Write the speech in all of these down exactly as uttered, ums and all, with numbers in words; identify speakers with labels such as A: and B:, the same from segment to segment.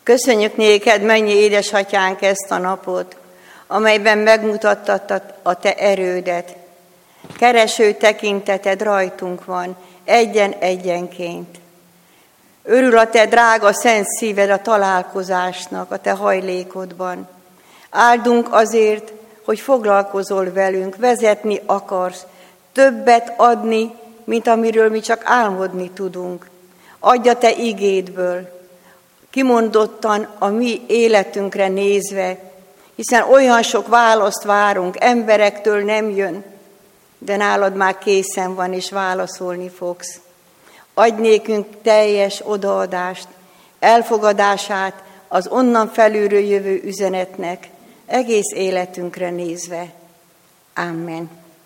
A: Köszönjük néked, mennyi édesatyánk, ezt a napot, amelyben megmutattad a te erődet. Kereső tekinteted rajtunk van, egyen-egyenként. Örül a te drága szent szíved a találkozásnak, a te hajlékodban. Áldunk azért, hogy foglalkozol velünk, vezetni akarsz, többet adni, mint amiről mi csak álmodni tudunk. Adj a te igédből, kimondottan a mi életünkre nézve, hiszen olyan sok választ várunk, emberektől nem jön, de nálad már készen van, és válaszolni fogsz. Adj nékünk teljes odaadást, elfogadását az onnan felülről jövő üzenetnek, egész életünkre nézve. Amen.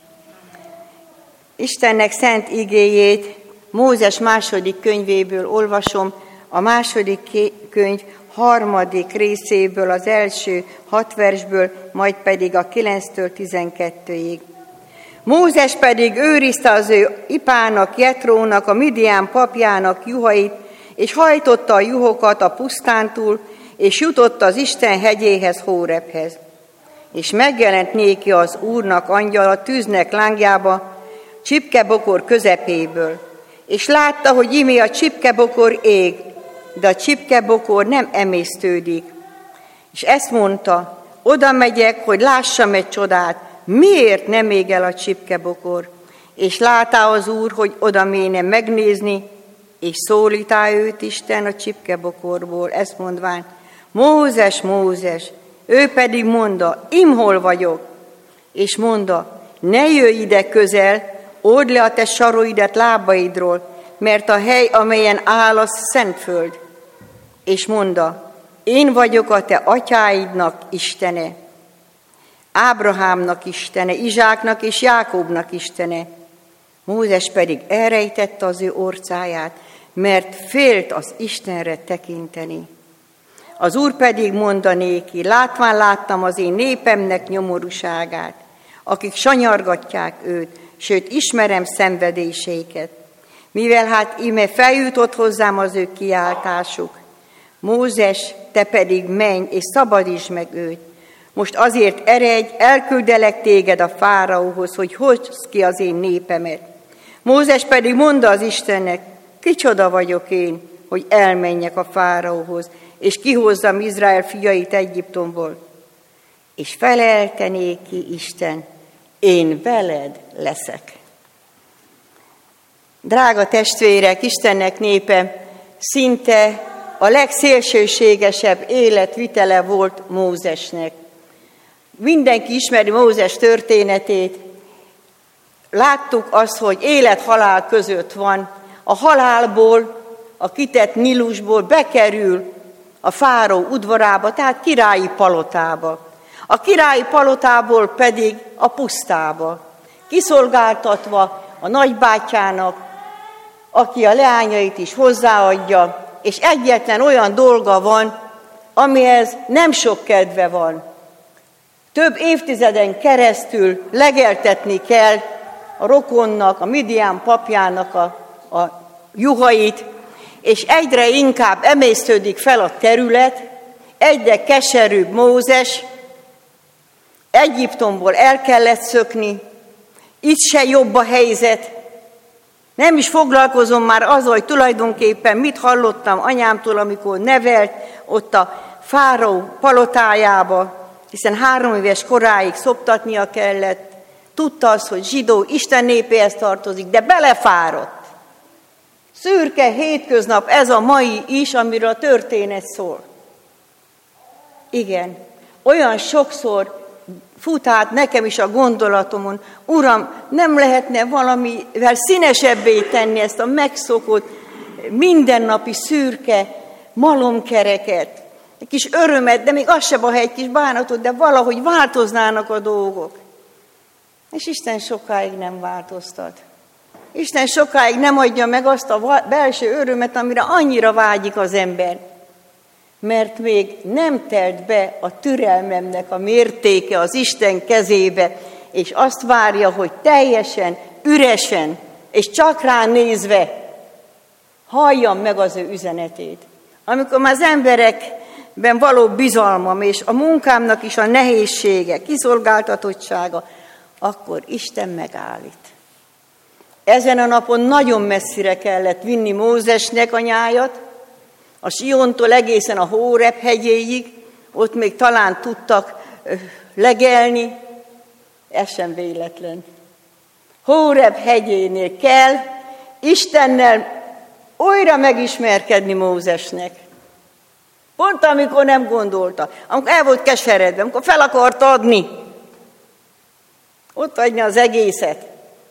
A: Istennek szent igéjét Mózes második könyvéből olvasom, a második könyv harmadik részéből, az első hat versből, majd pedig a kilenctől tizenkettőig. Mózes pedig őrizte az ő ipának, Jetrónak, a Midián papjának juhait, és hajtotta a juhokat a pusztán túl, és jutott az Isten hegyéhez, Hórebhez. És megjelent néki az Úrnak angyala tűznek lángjába, csipkebokor közepéből. És látta, hogy imé a csipkebokor ég, de a csipkebokor nem emésztődik. És ezt mondta, oda megyek, hogy lássam egy csodát, miért nem ég el a csipkebokor? És látá az Úr, hogy oda méne megnézni, és szólítá őt Isten a csipkebokorból, ezt mondván, Mózes, Mózes, ő pedig mondta, imhol vagyok, és mondta, ne jöjj ide közel, old le a te saroidat lábaidról, mert a hely, amelyen áll, az szent föld. És mondta, én vagyok a te atyáidnak Istene, Ábrahámnak Istene, Izsáknak és Jákobnak Istene. Mózes pedig elrejtette az ő orcáját, mert félt az Istenre tekinteni. Az Úr pedig mondta néki, látván láttam az én népemnek nyomorúságát, akik sanyargatják őt, sőt ismerem szenvedéseiket. Mivel hát íme feljutott hozzám az ő kiáltásuk. Mózes, te pedig menj, és szabadítsd meg őt. Most azért eredj, elküldelek téged a fáraóhoz, hogy hozd ki az én népemet. Mózes pedig mondta az Istennek, kicsoda vagyok én, hogy elmenjek a fáraóhoz, és kihozzam Izrael fiait Egyiptomból. És felelte néki Isten, én veled leszek. Drága testvérek, Istennek népe, szinte a legszélsőségesebb életvitele volt Mózesnek. Mindenki ismeri Mózes történetét. Láttuk azt, hogy élet-halál között van. A halálból, a kitett Nílusból bekerül a fáraó udvarába, tehát királyi palotába. A királyi palotából pedig a pusztába. Kiszolgáltatva a nagybátyjának, aki a leányait is hozzáadja, és egyetlen olyan dolga van, amihez nem sok kedve van. Több évtizeden keresztül legeltetni kell a rokonnak, a Midián papjának a, a juhait, és egyre inkább emésztődik fel a terület, egyre keserűbb Mózes, Egyiptomból el kellett szökni, itt se jobb a helyzet. Nem is foglalkozom már azzal, hogy tulajdonképpen mit hallottam anyámtól, amikor nevelt ott a fáraó palotájába, hiszen három éves koráig szoptatnia kellett. Tudta azt, hogy zsidó Isten népéhez tartozik, de belefáradt. Szürke hétköznap ez a mai is, amiről a történet szól. Igen, olyan sokszor fut át nekem is a gondolatomon, Uram, nem lehetne valamivel színesebbé tenni ezt a megszokott, mindennapi szürke malomkereket, egy kis örömet, de még az sem a egy kis bánatot, de valahogy változnának a dolgok. És Isten sokáig nem változtat. Isten sokáig nem adja meg azt a belső örömet, amire annyira vágyik az ember. Mert még nem telt be a türelmemnek a mértéke az Isten kezébe, és azt várja, hogy teljesen, üresen, és csak rá nézve halljam meg az ő üzenetét. Amikor már az emberek ben való bizalmam, és a munkámnak is a nehézsége, kiszolgáltatottsága, akkor Isten megállít. Ezen a napon nagyon messzire kellett vinni Mózesnek a nyájat, a Siontól egészen a Hóreb hegyéig, ott még talán tudtak legelni, ez sem véletlen. Hóreb hegyénél kell Istennel újra megismerkedni Mózesnek. Pont amikor nem gondolta, amikor el volt keseredve, amikor fel akart adni, ott adni az egészet.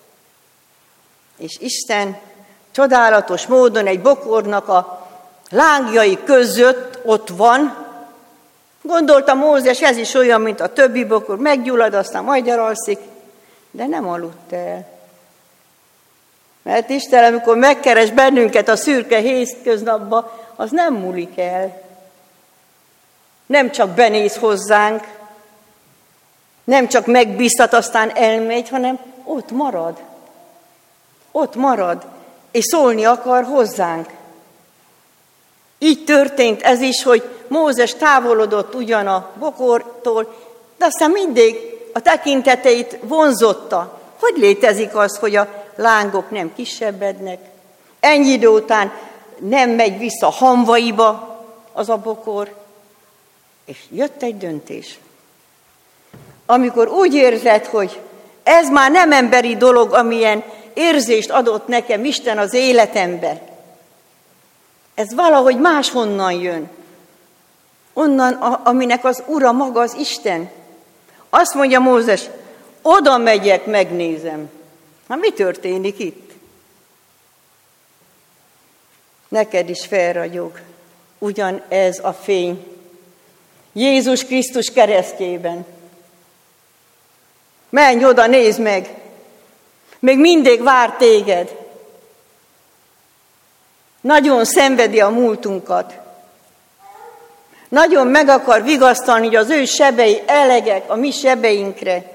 A: És Isten csodálatos módon egy bokornak a lángjai között ott van. Gondolta Mózes, ez is olyan, mint a többi bokor, meggyullad, aztán majd elalszik, de nem aludt el. Mert Isten, amikor megkeres bennünket a szürke hétköznapba, az nem múlik el. Nem csak benéz hozzánk, nem csak megbíztat, aztán elmegy, hanem ott marad. Ott marad, és szólni akar hozzánk. Így történt ez is, hogy Mózes távolodott ugyan a bokortól, de aztán mindig a tekinteteit vonzotta. Hogy létezik az, hogy a lángok nem kisebbednek? Ennyi idő után nem megy vissza hamvaiba az a bokor, és jött egy döntés. Amikor úgy érzed, hogy ez már nem emberi dolog, amilyen érzést adott nekem Isten az életembe, ez valahogy máshonnan jön. Onnan, aminek az ura maga az Isten. Azt mondja Mózes, oda megyek, megnézem. Hát mi történik itt? Neked is felragyog ugyan ez a fény. Jézus Krisztus keresztjében. Menj oda, nézd meg! Még mindig vár téged. Nagyon szenvedi a múltunkat. Nagyon meg akar vigasztalni, hogy az ő sebei elegek a mi sebeinkre.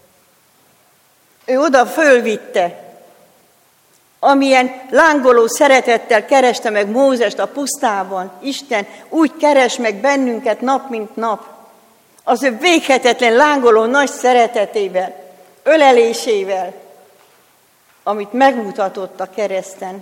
A: Ő oda fölvitte, amilyen lángoló szeretettel kereste meg Mózest a pusztában. Isten úgy keres meg bennünket nap, mint nap. Az ő véghetetlen lángoló nagy szeretetével, ölelésével, amit megmutatott a kereszten.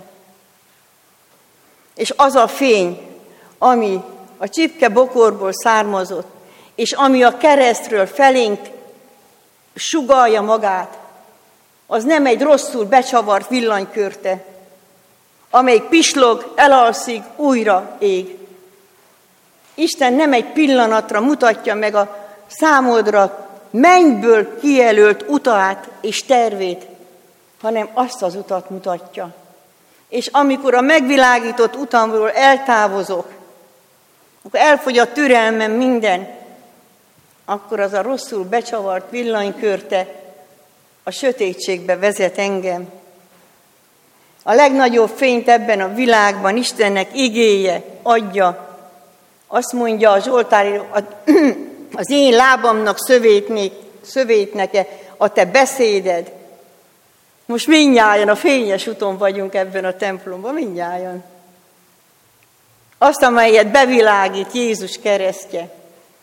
A: És az a fény, ami a csipke bokorból származott, és ami a keresztről felénk sugallja magát, az nem egy rosszul becsavart villanykörte, amelyik pislog, elalszik, újra ég. Isten nem egy pillanatra mutatja meg a számodra mennyből kijelölt utat és tervét, hanem azt az utat mutatja. És amikor a megvilágított utamról eltávozok, akkor elfogy a türelmem minden, akkor az a rosszul becsavart villanykörte a sötétségbe vezet engem. A legnagyobb fényt ebben a világban Istennek igéje adja. Azt mondja a Zsoltári, az én lábamnak szövétneke a te beszéded. Most mindnyájan a fényes úton vagyunk ebben a templomban, mindnyájan. Azt, amelyet bevilágít Jézus keresztje.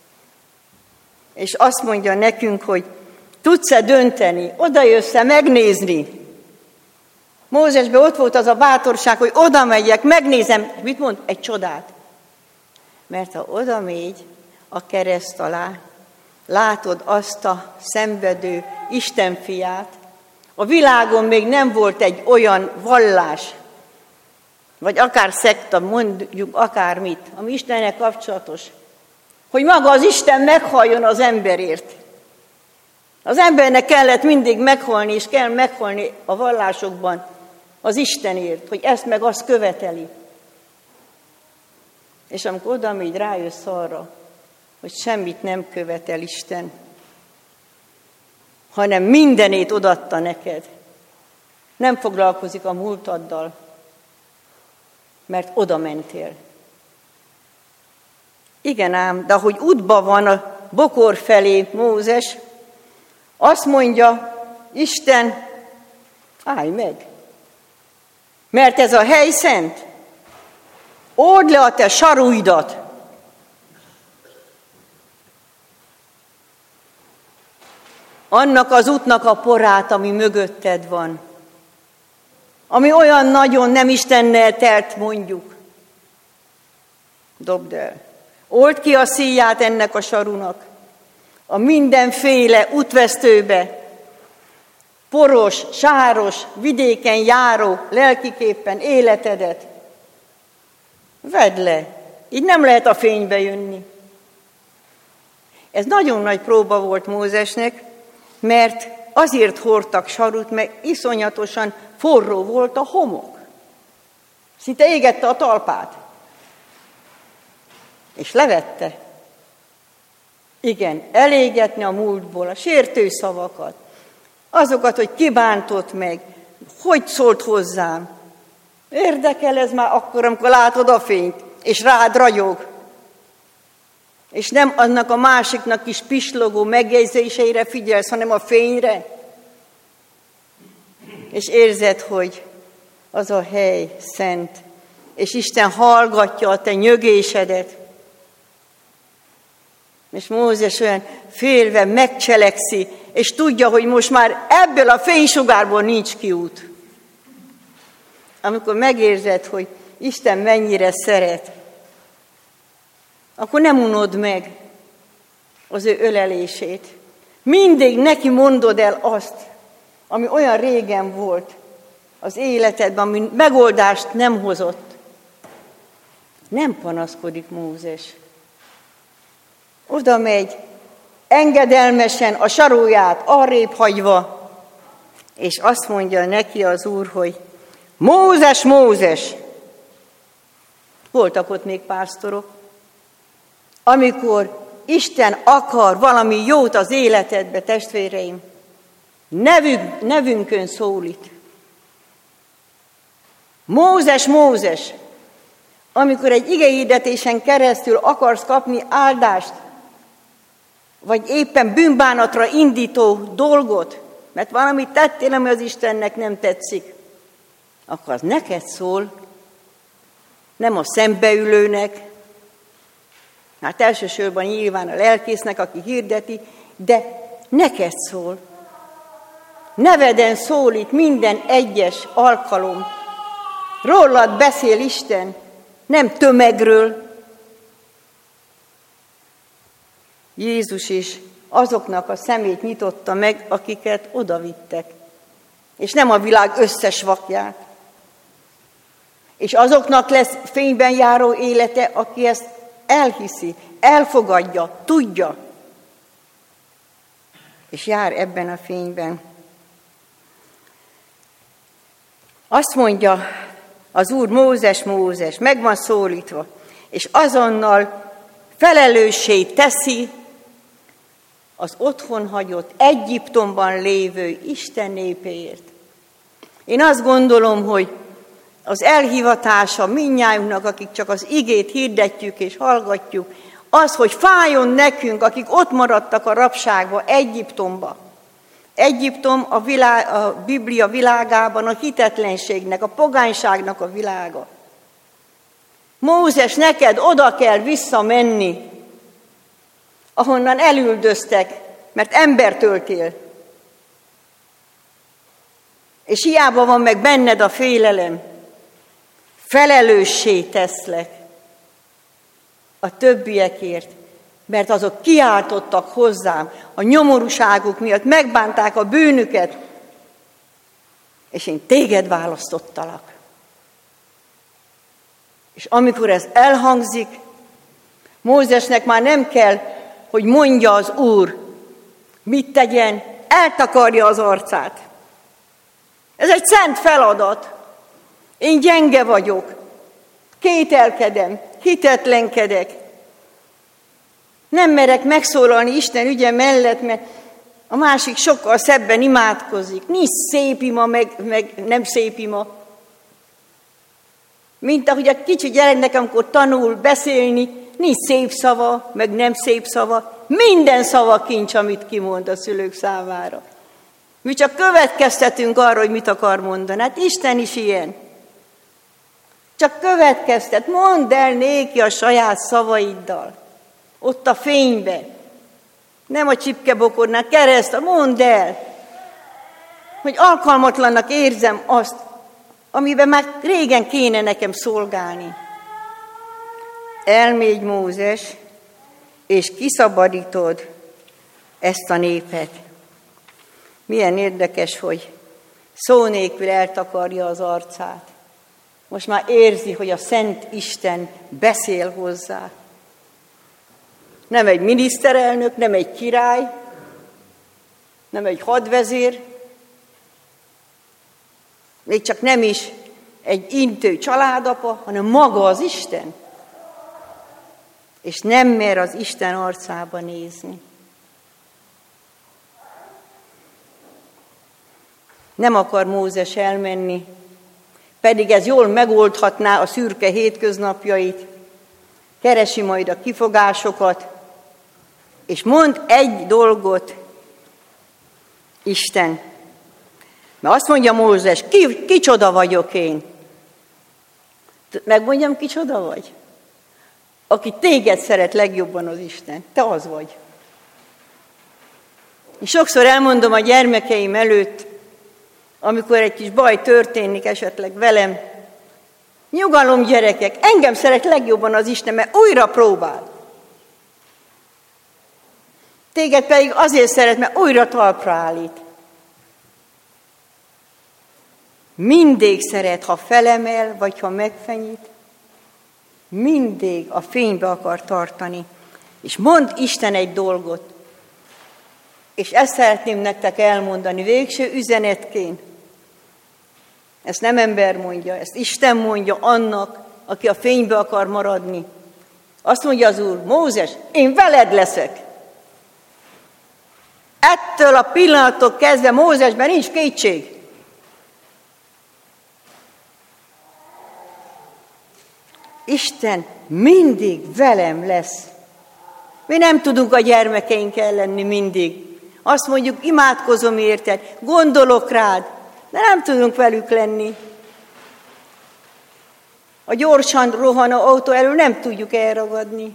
A: És azt mondja nekünk, hogy tudsz-e dönteni, oda jössz-e megnézni. Mózesben ott volt az a bátorság, hogy oda megyek, megnézem, mit mond? Egy csodát. Mert ha oda megy a kereszt alá, látod azt a szenvedő Isten fiát. A világon még nem volt egy olyan vallás, vagy akár szekta, mondjuk akármit, ami Istennek kapcsolatos, hogy maga az Isten meghalljon az emberért. Az embernek kellett mindig meghalni, és kell meghalni a vallásokban az Istenért, hogy ezt meg azt követeli. És amikor oda megy, rájössz arra, hogy semmit nem követel Isten, hanem mindenét odaadta neked. Nem foglalkozik a múltaddal, mert oda mentél. Igen ám, de ahogy útba van a bokor felé Mózes, azt mondja Isten, állj meg, mert ez a hely szent, old le a te sarújdat, annak az útnak a porát, ami mögötted van, ami olyan nagyon nem Istennel telt, mondjuk. Dobd el. Old ki a szíját ennek a sarunak, a mindenféle útvesztőbe, poros, sáros, vidéken járó, lelkiképpen életedet. Vedd le, így nem lehet a fénybe jönni. Ez nagyon nagy próba volt Mózesnek, mert azért hordtak sarut, mert iszonyatosan forró volt a homok. Szinte égette a talpát. És levette. Igen, elégetni a múltból a sértő szavakat, azokat, hogy kibántott meg, hogy szólt hozzám. Érdekel ez már akkor, amikor látod a fényt, és rád ragyog. És nem annak a másiknak is pislogó megjegyzéseire figyelsz, hanem a fényre. És érzed, hogy az a hely szent, és Isten hallgatja a te nyögésedet. És Mózes olyan félve megcselekszi, és tudja, hogy most már ebből a fénysugárból nincs kiút. Amikor megérzed, hogy Isten mennyire szeret, akkor nem unod meg az ő ölelését. Mindig neki mondod el azt, ami olyan régen volt az életedben, ami megoldást nem hozott. Nem panaszkodik Mózes. Oda megy, engedelmesen a saróját arrébb hagyva, és azt mondja neki az Úr, hogy Mózes, Mózes! Voltak ott még pásztorok. Amikor Isten akar valami jót az életedbe, testvéreim, nevünk, nevünkön szólít. Mózes, Mózes! Amikor egy igehirdetésen keresztül akarsz kapni áldást, vagy éppen bűnbánatra indító dolgot, mert valamit tettél, ami az Istennek nem tetszik, akkor az neked szól, nem a szembeülőnek, hát elsősorban nyilván a lelkésznek, aki hirdeti, de neked szól. Neveden szólít minden egyes alkalom. Rólad beszél Isten, nem tömegről. Jézus is azoknak a szemét nyitotta meg, akiket odavittek, és nem a világ összes vakját. És azoknak lesz fényben járó élete, aki ezt elhiszi, elfogadja, tudja, és jár ebben a fényben. Azt mondja az Úr, Mózes, Mózes, meg van szólítva, és azonnal felelőssé teszi az otthon hagyott, Egyiptomban lévő Isten népéért. Én azt gondolom, hogy az elhivatása mindnyájunknak, akik csak az igét hirdetjük és hallgatjuk, az, hogy fájjon nekünk, akik ott maradtak a rabságba, Egyiptomba. Egyiptom a, világ, a Biblia világában a hitetlenségnek, a pogányságnak a világa. Mózes, neked oda kell visszamenni, ahonnan elüldöztek, mert embert öltél. És hiába van meg benned a félelem, felelőssé teszlek a többiekért, mert azok kiáltottak hozzám a nyomorúságuk miatt, megbánták a bűnüket, és én téged választottalak. És amikor ez elhangzik, Mózesnek már nem kell, hogy mondja az Úr, mit tegyen, eltakarja az arcát. Ez egy szent feladat. Én gyenge vagyok, kételkedem, hitetlenkedek. Nem merek megszólalni Isten ügye mellett, mert a másik sokkal szebben imádkozik. Nincs szép ima, meg, meg nem szép ima. Mint ahogy a kicsi gyereknek, amikor tanul beszélni, nincs szép szava, meg nem szép szava. Minden szava kincs, amit kimond a szülők számára. Mi csak következtetünk arra, hogy mit akar mondani. Hát Isten is ilyen. Csak következtet, mondd el néki a saját szavaiddal. Ott a fénybe. Nem a csipkebokornál, kereszt, mondd el, hogy alkalmatlannak érzem azt, amiben már régen kéne nekem szolgálni. Elmégy Mózes, és kiszabadítod ezt a népet. Milyen érdekes, hogy szó nélkül eltakarja az arcát. Most már érzi, hogy a Szent Isten beszél hozzá. Nem egy miniszterelnök, nem egy király, nem egy hadvezér, még csak nem is egy intő családapa, hanem maga az Isten. És nem mer az Isten arcába nézni. Nem akar Mózes elmenni, pedig ez jól megoldhatná a szürke hétköznapjait, keresi majd a kifogásokat, és mond egy dolgot Isten. Mert azt mondja Mózes, ki, kicsoda vagyok én. Megmondjam, kicsoda vagy? Aki téged szeret legjobban az Isten. Te az vagy. És sokszor elmondom a gyermekeim előtt, amikor egy kis baj történik esetleg velem, nyugalom gyerekek, engem szeret legjobban az Isten, mert újra próbál. Téged pedig azért szeret, mert újra talpra állít. Mindig szeret, ha felemel, vagy ha megfenyít, mindig a fénybe akar tartani. És mond Isten egy dolgot, és ezt szeretném nektek elmondani végső üzenetként. Ezt nem ember mondja, ezt Isten mondja annak, aki a fénybe akar maradni. Azt mondja az Úr, Mózes, én veled leszek. Ettől a pillanattól kezdve Mózesben nincs kétség. Isten mindig velem lesz. Mi nem tudunk a gyermekeinkkel lenni mindig. Azt mondjuk, imádkozom érted, gondolok rád, de nem tudunk velük lenni. A gyorsan rohanó autó elől nem tudjuk elragadni.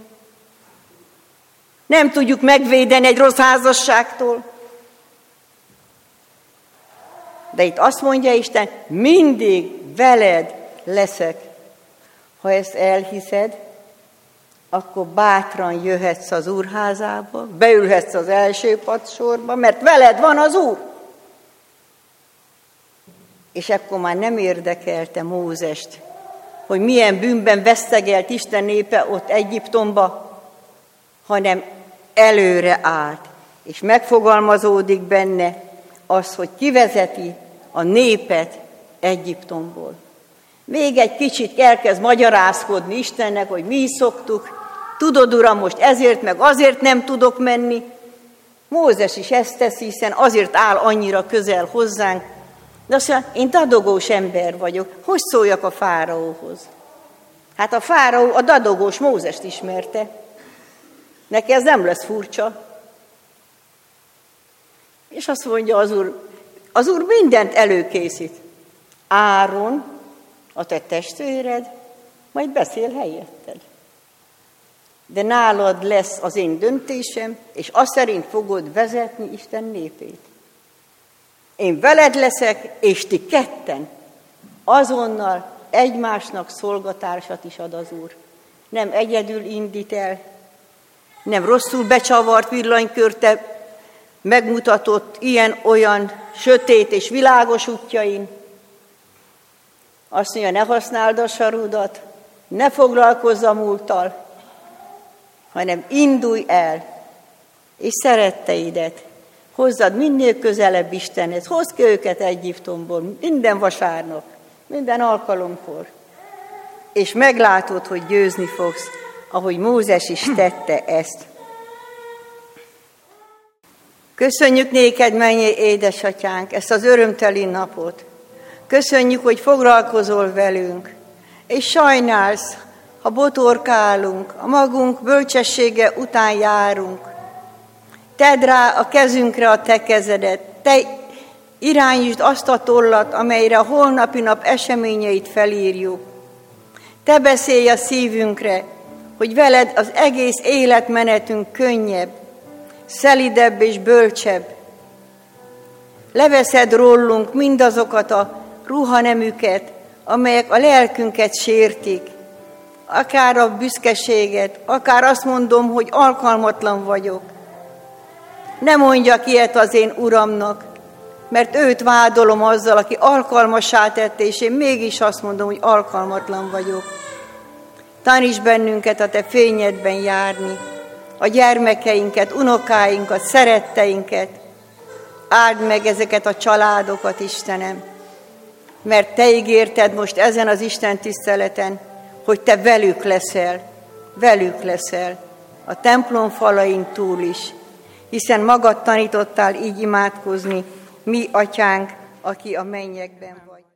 A: Nem tudjuk megvédeni egy rossz házasságtól. De itt azt mondja Isten, mindig veled leszek. Ha ezt elhiszed, akkor bátran jöhetsz az Úrházába, beülhetsz az első padsorba, mert veled van az Úr. És akkor már nem érdekelte Mózest, hogy milyen bűnben vesztegelt Isten népe ott Egyiptomba, hanem előre állt, és megfogalmazódik benne az, hogy kivezeti a népet Egyiptomból. Még egy kicsit elkezd magyarázkodni Istennek, hogy mi is szoktuk. Tudod, Uram, most ezért meg azért nem tudok menni. Mózes is ezt teszi, hiszen azért áll annyira közel hozzánk. De azt mondja, én dadogós ember vagyok. Hogy szóljak a fáraóhoz? Hát a fáraó a dadogós Mózest ismerte. Neki ez nem lesz furcsa. És azt mondja az Úr, az Úr mindent előkészít. Áron, a te testvéred, majd beszél helyetted. De nálad lesz az én döntésem, és azt szerint fogod vezetni Isten népét. Én veled leszek, és ti ketten azonnal egymásnak szolgatársat is ad az Úr. Nem egyedül indít el, nem rosszul becsavart villanykörte megmutatott ilyen-olyan sötét és világos útjain. Azt mondja, ne használd a sarudat, ne foglalkozz a múlttal, hanem indulj el, és szeretteidet hozzad minél közelebb Istenhez. Hozd ki őket Egyiptomból minden vasárnap, minden alkalomkor, és meglátod, hogy győzni fogsz, ahogy Mózes is tette ezt. Köszönjük néked, mennyi édesatyánk, ezt az örömteli napot. Köszönjük, hogy foglalkozol velünk, és sajnálsz, ha botorkálunk, a magunk bölcsessége után járunk. Tedd rá a kezünkre a te kezedet, te irányítsd azt a tollat, amelyre a holnapi nap eseményeit felírjuk. Te beszélj a szívünkre, hogy veled az egész életmenetünk könnyebb, szelidebb és bölcsebb. Leveszed rólunk mindazokat a ruhanemüket, amelyek a lelkünket sértik. Akár a büszkeséget, akár azt mondom, hogy alkalmatlan vagyok. Ne mondjak ilyet az én Uramnak, mert őt vádolom azzal, aki alkalmassá tette, és én mégis azt mondom, hogy alkalmatlan vagyok. Taníts bennünket a te fényedben járni, a gyermekeinket, unokáinkat, szeretteinket. Áld meg ezeket a családokat, Istenem, mert te ígérted most ezen az Isten tiszteleten, hogy te velük leszel, velük leszel, a templom falain túl is, hiszen magad tanítottál így imádkozni, mi atyánk, aki a mennyekben vagy.